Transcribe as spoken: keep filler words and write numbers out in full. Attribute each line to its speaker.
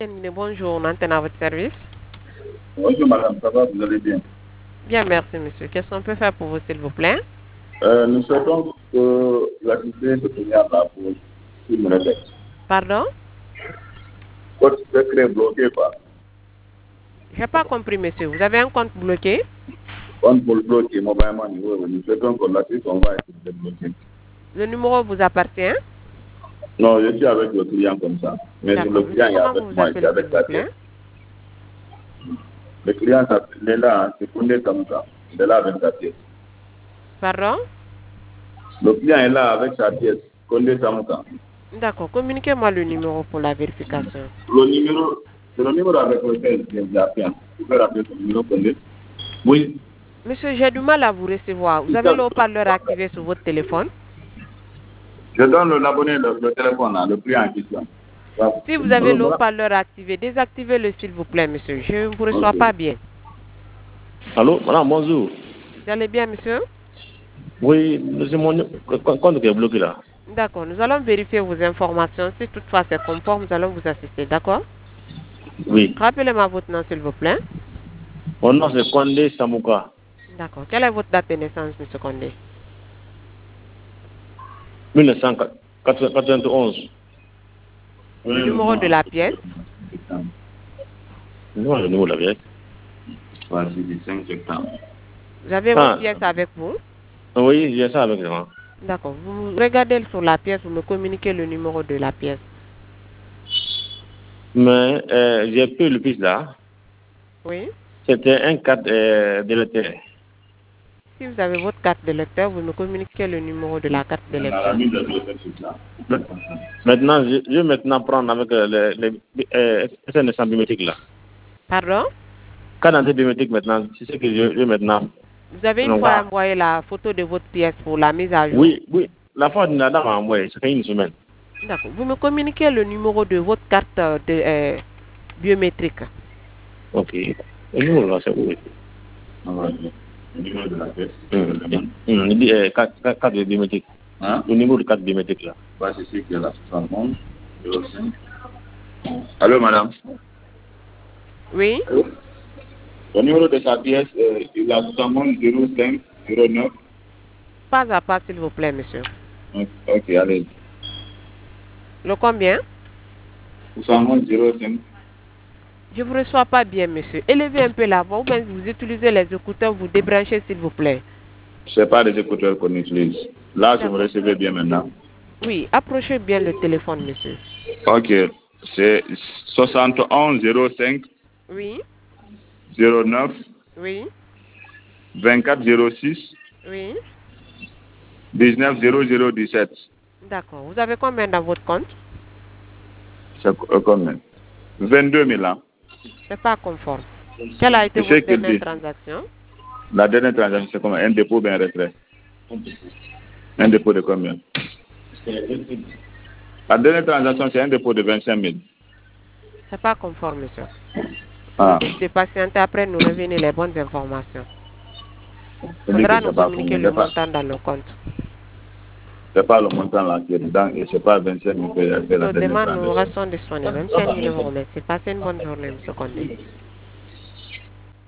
Speaker 1: Bonjour, on antenne à votre service.
Speaker 2: Bonjour madame, ça va, vous allez bien?
Speaker 1: Bien, merci monsieur. Qu'est-ce qu'on peut faire pour vous, s'il vous plaît?
Speaker 2: euh, Nous souhaitons que l'activité se tenir à la pause, s'il me répète.
Speaker 1: Pardon?
Speaker 2: Votre secret est bloqué, quoi.
Speaker 1: Je n'ai pas compris, monsieur. Vous avez un compte bloqué?
Speaker 2: Compte pour le bloquer, mobile money, oui, oui. Nous souhaitons que l'activité on va être débloquée.
Speaker 1: Le numéro vous appartient?
Speaker 2: Non, je suis avec le client comme ça. Mais le
Speaker 1: D'accord.
Speaker 2: client
Speaker 1: Monsieur,
Speaker 2: est
Speaker 1: comment
Speaker 2: avec
Speaker 1: vous vous
Speaker 2: moi, ici
Speaker 1: appelez, s'il
Speaker 2: avec
Speaker 1: vous
Speaker 2: la pièce.
Speaker 1: plaît?
Speaker 2: Le client il est là, hein, c'est Koundé comme ça. Il est là avec sa pièce.
Speaker 1: Pardon?
Speaker 2: Le client est là avec sa pièce. Koundé Samouka.
Speaker 1: D'accord. Communiquez-moi le numéro pour la vérification.
Speaker 2: Le numéro, c'est le numéro avec lequel j'ai appelé. Vous pouvez rappeler ce numéro Koundé? Oui.
Speaker 1: Monsieur, j'ai du mal à vous recevoir. Vous avez le haut-parleur activé sur votre téléphone?
Speaker 2: Je donne l'abonné le, le téléphone, là, le client en question.
Speaker 1: Si vous avez
Speaker 2: Allô,
Speaker 1: le
Speaker 2: voilà.
Speaker 1: haut-parleur activé, désactivez-le, s'il vous plaît, monsieur. Je ne vous reçois
Speaker 2: Ok.
Speaker 1: pas bien.
Speaker 3: Allô, madame, bonjour.
Speaker 1: Vous allez bien, monsieur?
Speaker 3: Oui, c'est mon compte qui est bloqué là.
Speaker 1: D'accord. Nous allons vérifier vos informations. Si toutefois c'est conforme, nous allons vous assister. D'accord?
Speaker 3: Oui.
Speaker 1: Rappelez-moi votre nom, s'il vous plaît.
Speaker 3: Mon nom c'est Kondé Samouka.
Speaker 1: D'accord. Quelle est votre date de naissance, monsieur Condé?
Speaker 3: mille neuf cent quatre-vingt-onze.
Speaker 1: Le numéro de la pièce?
Speaker 3: Non, le numéro de la pièce.
Speaker 2: Voici du cinq septembre.
Speaker 1: Vous avez
Speaker 3: Ah.
Speaker 1: votre pièce avec vous?
Speaker 3: Oui, j'ai ça avec moi.
Speaker 1: D'accord. Vous regardez sur la pièce, vous me communiquez le numéro de la pièce.
Speaker 3: Mais euh, j'ai pris le piste là.
Speaker 1: Oui.
Speaker 3: C'était un carte euh, de lecteur.
Speaker 1: Si vous avez votre carte de lecteur, vous me communiquez le numéro de la carte de lecteur.
Speaker 3: Maintenant, je, je vais maintenant prendre avec euh, les, les euh, S N S biométriques là.
Speaker 1: Pardon?
Speaker 3: Carte d'identité biométrique maintenant, c'est ce que je, je vais maintenant.
Speaker 1: Vous avez une
Speaker 3: Non,
Speaker 1: fois
Speaker 3: pas.
Speaker 1: envoyé la photo de votre pièce pour la mise à jour?
Speaker 3: Oui, oui. La fois de Nadam a envoyé, ça fait une semaine.
Speaker 1: D'accord. Vous me communiquez le numéro de votre carte de, euh, biométrique.
Speaker 3: Ok. Le numéro là, c'est où?
Speaker 2: Le numéro de la pièce.
Speaker 3: Hum, hum, il dit euh, carte, carte carte biométrique.
Speaker 2: Hein?
Speaker 3: Le numéro de carte biométrique là.
Speaker 2: Voici ce qui est là, soixante et onze zéro cinq. Allô, madame?
Speaker 1: Oui.
Speaker 2: Le numéro de sa pièce, euh, il a soixante et onze zéro cinq zéro neuf.
Speaker 1: Pas à pas, s'il vous plaît, monsieur.
Speaker 2: Ok, allez.
Speaker 1: Le combien?
Speaker 2: soixante et onze zéro cinq.
Speaker 1: Je ne vous reçois pas bien, monsieur. Élevez un peu la voix ou bien vous utilisez les écouteurs, vous débranchez, s'il vous plaît.
Speaker 2: Ce n'est pas des écouteurs qu'on utilise. Là, je me recevez bien maintenant.
Speaker 1: Oui, approchez bien le téléphone, monsieur.
Speaker 2: Ok, c'est soixante et onze zéro cinq
Speaker 1: Oui,
Speaker 2: zéro neuf
Speaker 1: oui,
Speaker 2: vingt-quatre zéro six
Speaker 1: oui.
Speaker 2: dix-neuf zéro zéro dix-sept.
Speaker 1: D'accord. Vous avez combien dans votre compte?
Speaker 2: C'est combien? vingt-deux mille ans.
Speaker 1: C'est pas conforme. Quelle a été
Speaker 2: C'est ce
Speaker 1: votre
Speaker 2: qu'il
Speaker 1: dernière
Speaker 2: dit.
Speaker 1: transaction?
Speaker 2: La dernière transaction, c'est combien? Un dépôt ou bien un retrait? Un dépôt de combien? La dernière transaction, c'est un dépôt de vingt-cinq mille.
Speaker 1: C'est pas conforme, monsieur.
Speaker 2: Ah.
Speaker 1: Juste de patienter, après nous revenir les bonnes informations. Il
Speaker 2: Je dis que
Speaker 1: faudra
Speaker 2: c'est
Speaker 1: nous
Speaker 2: pas
Speaker 1: communiquer
Speaker 2: combien.
Speaker 1: le montant dans le compte.
Speaker 2: C'est pas le montant là qui est dedans et c'est pas vingt-cinq mille que j'ai fait la
Speaker 1: Nos
Speaker 2: dernière
Speaker 1: demandes nous
Speaker 2: transaction.
Speaker 1: restons disponibles. Monsieur, nous vous remercie. Passez une bonne journée, monsieur Condé.